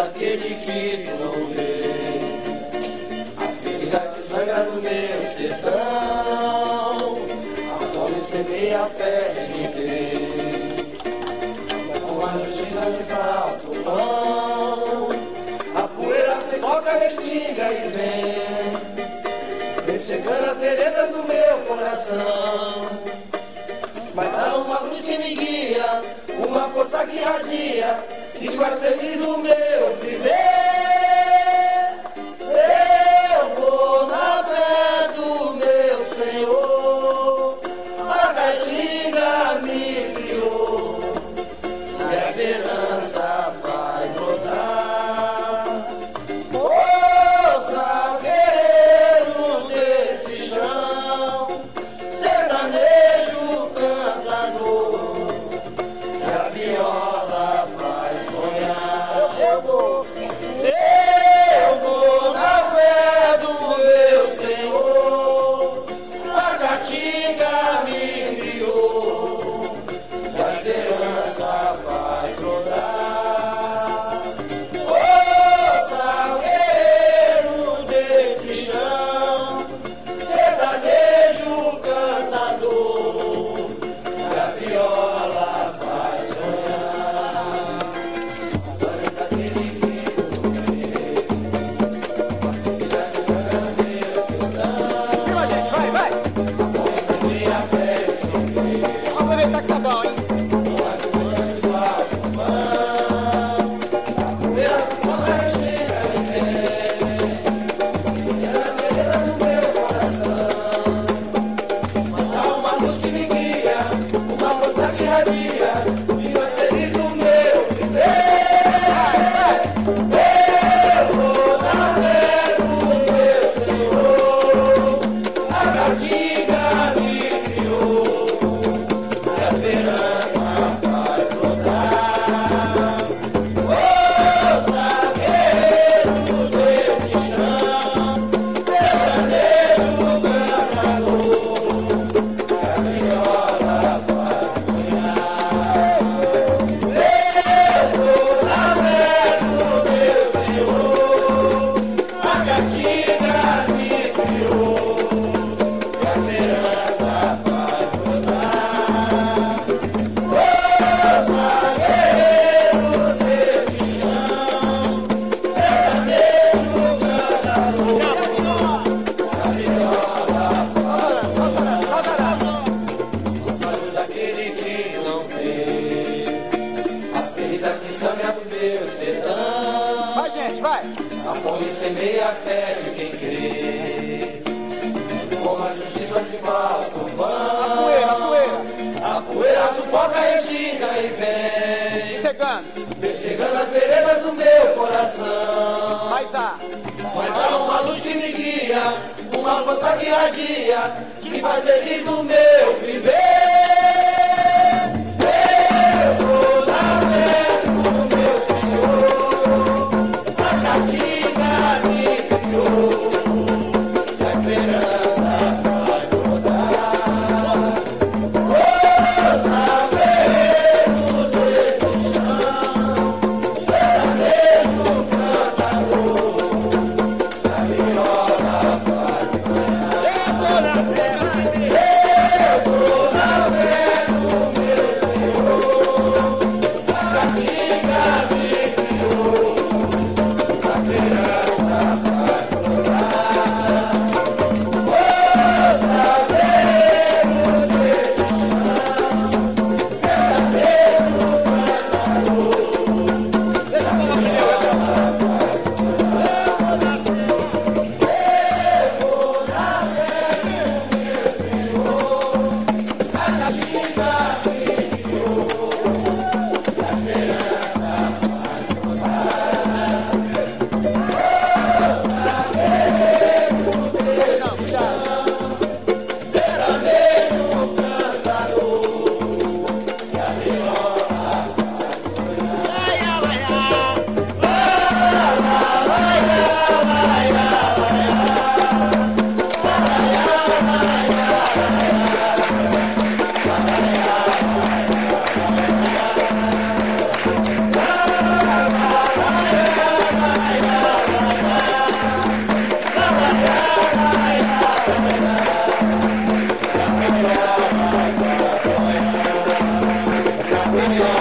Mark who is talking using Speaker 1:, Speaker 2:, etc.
Speaker 1: daquele que tu não vê. A ferida que sangra no meu sertão, a fome semeia a fé de quem crê. Com a justiça me falta o pão, a poeira se foca, respinga e vem chegando a ferida do meu coração. Mas há uma luz que me guia, uma força que radia, que faz feliz o meu viver. Eu vou na fé do meu Senhor, a caixinha me criou, e a esperança vai brotar. Força, guerreiro desse chão, sertanejo cantador, e a viola vai sonhar. Eu vou na fé do meu Senhor, a caatinga me criou, e a esperança vai brotar. Força, guerreiro deste chão, sertanejo cantador, e a viola vai sonhar. Agora daquele que não vê, a ferida que sangra no meu sertão.
Speaker 2: Viva, gente, vai, vai!
Speaker 1: A fome semeia a fé de quem crê.
Speaker 2: Vamos aproveitar que tá bom, hein?
Speaker 1: Com a justiça me falta o pão, a poeira se forma e chega e vem, e a beleza no meu coração. Mas há uma luz que me guia, uma força que radia, e vai feliz o meu viver. Eu vou na fé do meu Senhor, a caatinga me criou, e a esperança vai brotar. Força, guerreiro desse chão, sertanejo cantador, e a viola vai sonhar. Eu vou na fé do meu Senhor, a caatinga me criou, e a esperança vai brotar. Força, guerreiro desse chão, sertanejo cantador, a viola olhos daquele que não vê, a ferida que sangra do meu sertão.
Speaker 2: Vai, gente, vai!
Speaker 1: A fome semeia a fé de quem crê, como a justiça que falta o pão.
Speaker 2: Poeira, poeira!
Speaker 1: A poeira sufoca, respinga e vem,
Speaker 2: Chegando!
Speaker 1: chegando as veredas do meu coração.
Speaker 2: Vai dar!
Speaker 1: Mas há uma luz que me guia, uma força que radia, que faz feliz o meu viver. Eu vou na fé do meu Senhor, a caatinga me criou, e a esperança vai brotar. Força, guerreiro desse chão, sertanejo cantador, a viola vai sonhar. Eu vou na fé Senhor.